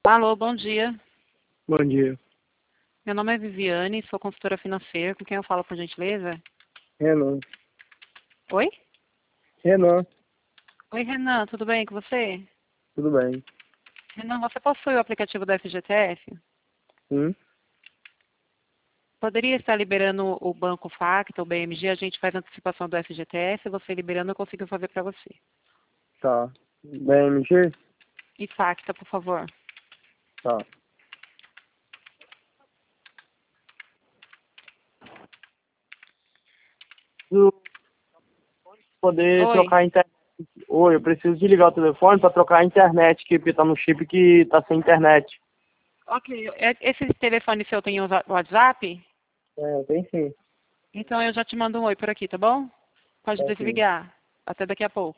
Alô, bom dia. Bom dia. Meu nome é Viviane, sou consultora financeira. Com quem eu falo, por gentileza? Renan. Oi? Renan, Oi, Renan, tudo bem com você? tudo bem? Renan, você possui o aplicativo do FGTS? Sim? Poderia estar liberando o Banco Facta, o BMG, a gente faz antecipação do FGTS, você liberando eu consigo fazer para você. Tá. BMG? E Facta, por favor. Tá. Preciso poder Oi. trocar a internet. Oi, eu preciso de ligar o telefone para trocar a internet, que porque tá no chip que tá sem internet. Ok, esse telefone seu tem o WhatsApp? Tem sim. Então eu já te mando um oi por aqui, tá bom? Pode Tá aqui. desligar. Até daqui a pouco.